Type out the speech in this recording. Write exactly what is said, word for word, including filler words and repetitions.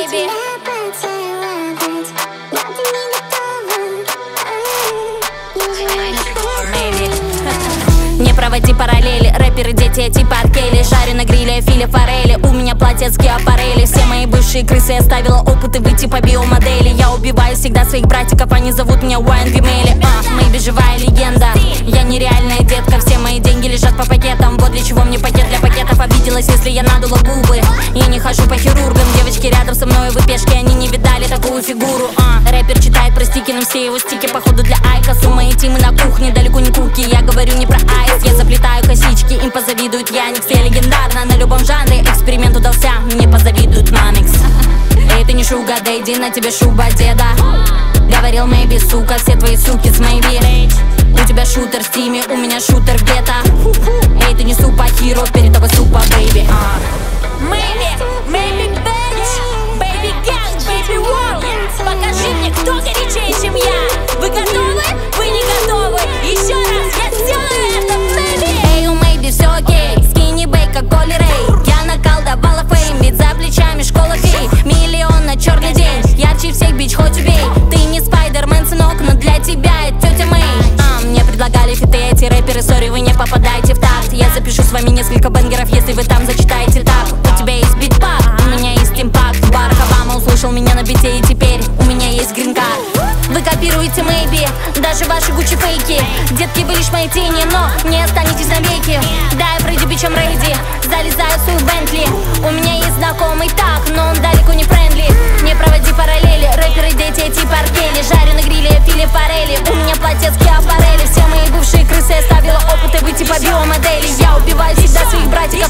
baby. Не проводи параллели, рэперы, дети, типа Аркели. Жарю на гриле филе форели, у меня платье с геопарели. Все мои бывшие крысы, я ставила опыты выйти по биомодели. Я убиваю всегда своих братиков, они зовут меня Уайн Гемели. А, Мэйби живая легенда, я нереальная детка. Все мои деньги лежат по пакетам, вот для чего мне пакет для пакетов. Обиделась, если я надула губы. Я не хожу по хирургам, девочки рядом со мной в пешке, они не видали такую фигуру. А, рэпер читает про стики, но все его стики походу для Айкосу. Мои тимы на кухне, далеко не куки, я говорю не про айс. Я заплетаю косички, им позавидуют Яникс. Я легендарна на любом жанре, эксперимент удался, мне позавидуют Мамикс. Эй, ты не шуга, дэйди, на тебе шуба деда. Говорил Мэйби, сука, все твои суки с Мэйби. У тебя шутер в стиме, у меня шутер где-то. Эй, ты не супа-хиро, перед тобой супа, бэйби. Мэйби, Мэйби бэйч, бэйби гэнг, бэйби ворлд. Покажи мне, кто горячее, чем я. Вы готовы? Вы не готовы? Еще раз, я сделаю это, Мэйби. Эй, у Мэйби все окей, скини бэй, как Коли Рэй. Я наколдовала фейм, ведь за плечами школа фей. Миллион на черный день, ярче всех, бич, хоть убей. Ты не Спайдермен, сынок, но для тебя это тетя Мэй. А, мне предлагали фиты эти рэперы, сори, вы не попадаете в такт. Я запишу с вами несколько бенгеров, если вы там зачитаете так. У тебя есть битпак, у меня есть импакт. Барак Обама услышал меня на бите, и теперь у меня есть грин-карт. Вы копируете Мэйби, даже ваши Гуччи фейки. Детки, вы лишь мои тени, но не останетесь навеки. Да, я пройду бичом рейди, залезаю в свою Бентли. У меня есть знакомый так, но он далеко не френдли. Не проводи параллели, рэперы, дети, типа Аркели. Жарю на гриле филе форели, у меня платье с геопарели. Все мои бывшие крысы, я ставила опыты выйти по биомодели. Я убиваю всегда своих братиков,